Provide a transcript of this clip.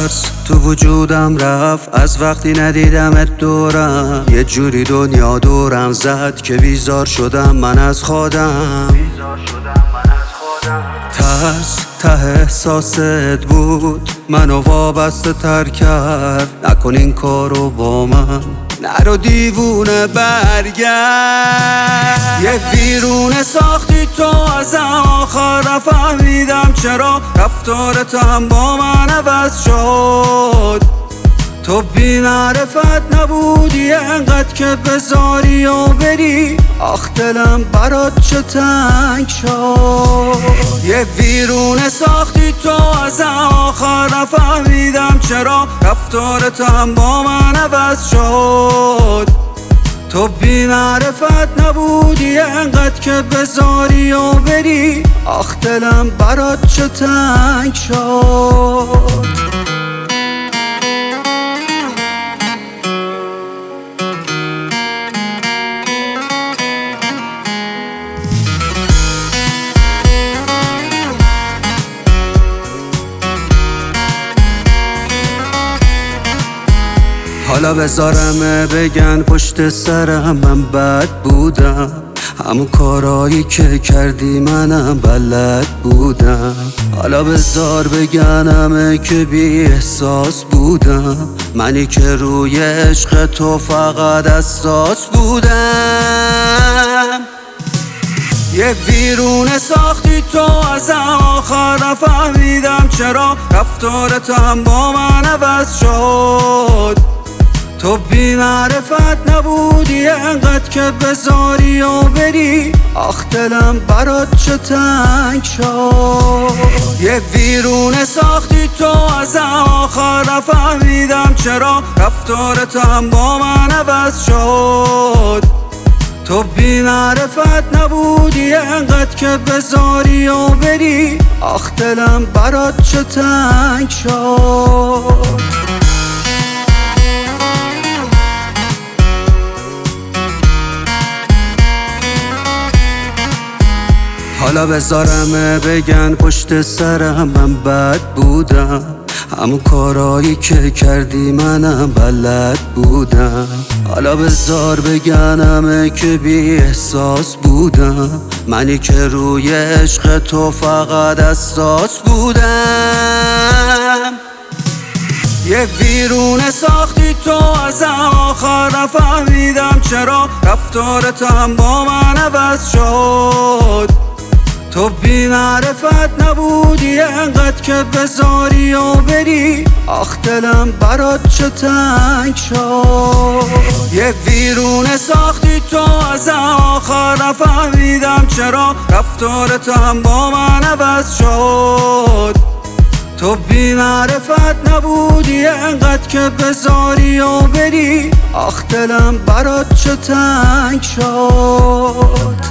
ترس تو وجودم رفت از وقتی ندیدمت دورم. یه جوری دنیا دورم زد که بیزار شدم من از خودم. ترس ته احساست بود منو وابسته تر کرد. نکن این کارو با من، نرو دیوونه برگرد. یه ویرونه ساختی تو از آخر، نفهمیدم چرا رفتارت هم با من عوض شد. تو بی معرفت نبودی انقدر که بذاری و بری، آخ دلم برات چه تنگ شد. یه ویرونه ساختی تو از آخر، نفهمیدم چرا رفتارت هم با من عوض شد. تو بی معرفت نبودی انقدر که بذاری و بری، آخ دلم برات چه تنگ شد. حالا بذارم بگن پشت سرم من بد بودم، همون کارایی که کردی منم بلد بودم. حالا بذار بگن همه که بی احساس بودم، منی که روی عشق تو فقط اساس بودم. یه ویرونه ساختی تو از آخر، نفهمیدم چرا رفتارت هم با من عوض شد. تو بی معرفت نبودی انقدر که بذاری و بری، آخ دلم برات چه تنگ شد. یه ویرونه ساختی تو از آخر، نفهمیدم چرا رفتارت هم با من عوض شد. تو بی معرفت نبودی انقدر که بذاری و بری، آخ دلم برات چه تنگ شد. حالا بذارم بگن پشت سرم من بد بودم، همون کارایی که کردی منم بلد بودم. حالا بذار بگن همه که بی احساس بودم، منی که روی عشق تو فقط اساس بودم. یه ویرونه ساختی تو از آخر، نفهمیدم چرا رفتارت هم با من عوض شد. تو بی معرفت نبودی انقدر که بذاری و بری، آخ دلم برات چه تنگ شد. یه ویرونه ساختی تو از آخر، نفهمیدم چرا رفتارت هم با من عوض شد. تو بی معرفت نبودی انقدر که بذاری و بری، آخ دلم برات چه تنگ شد.